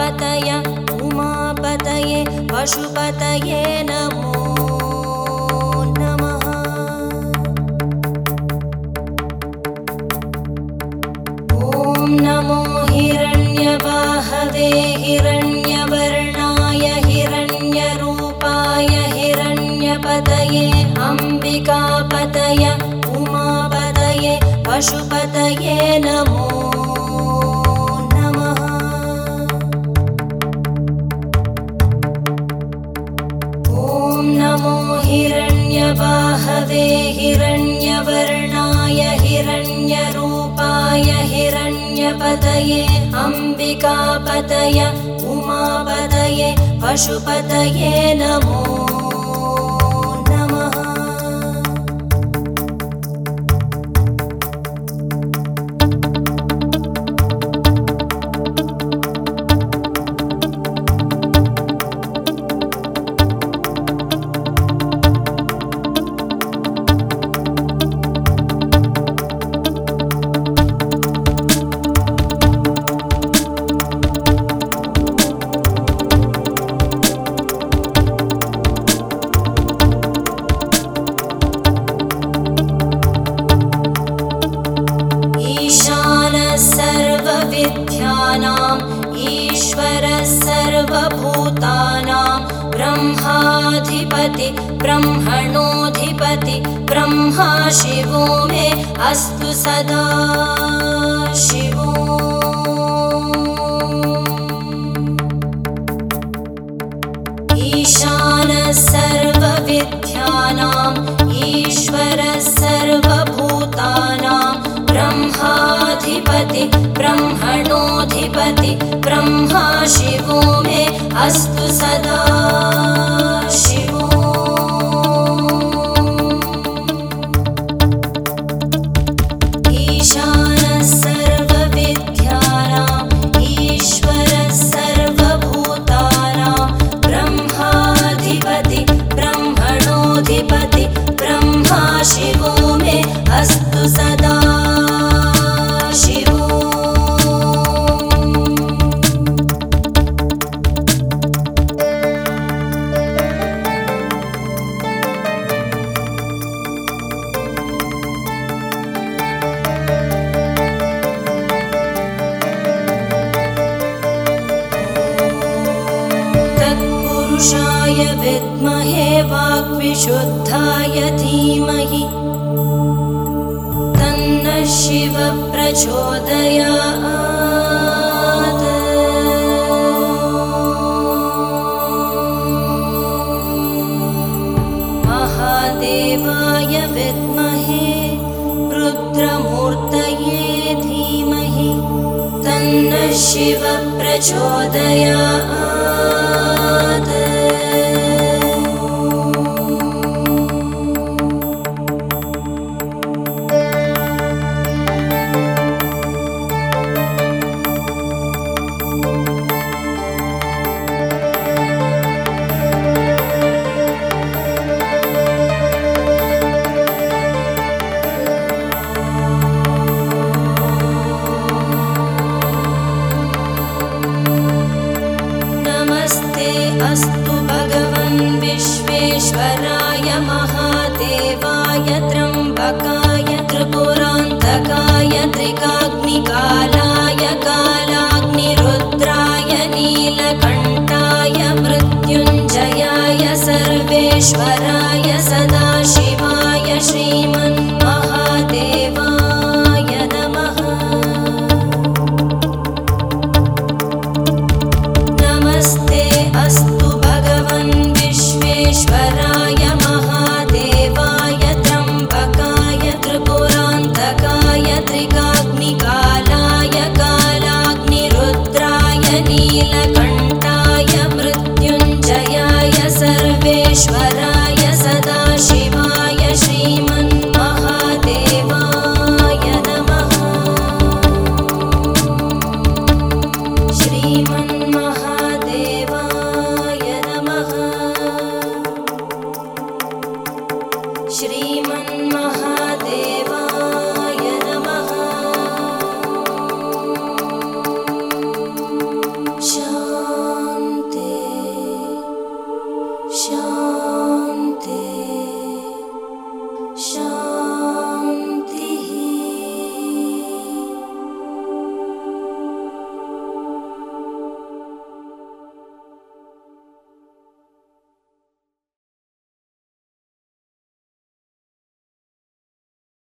अम्बिकापतय उमापतये पशुपतये नमो नमः। ॐ नमो हिरण्यबाहवे हिरण्यवर्णाय हिरण्यरूपाय हिरण्यपतये अम्बिकापतय उमापतये पशुपतये नमो नमः। ॐ नमो हिरण्यबाहवे हिरण्यवर्णाय हिरण्यरूपाय हिरण्यपतये अम्बिकापतय उमापतये पशुपतये नमो नमः। सर्वविद्यानां ईश्वरः सर्वभूतानां ब्रह्माधिपति ब्रह्मणोऽधिपति ब्रह्मा शिवो मे अस्तु सदा शिवो। ईशानः सर्वविद्यानां ईश्वरः सर्वभूतानां ब्रह्माधिपति ब्रह्मणोऽधिपति ब्रह्मा शिवो मे अस्तु सदा शिवो। ईशानः सर्वविद्यानां ईश्वरः सर्वभूतानां ब्रह्माधिपति ब्रह्मणोऽधिपति ब्रह्मा शिवो मे अस्तु सदा शिवो। तत्पुरुषाय विद्महे वाग्विशुद्धाय धीमहि तन्नः शिवः प्रचोदयात्। महादेवाय विद्महे रुद्रमूर्तये धीमहि तन्नः शिवः प्रचोदयात्। अस्तु भगवन् विश्वेश्वराय महादेवाय त्र्यम्बकाय त्रिपुरान्तकाय त्रिकाग्निकालाय कालाग्निरुद्राय नीलकण्ठाय मृत्युञ्जयाय सर्वेश्वराय सदाशिवाय श्रीमन्महादेवाय नमः। नमस्ते अस्तु भगवन् विश्वेश्वराय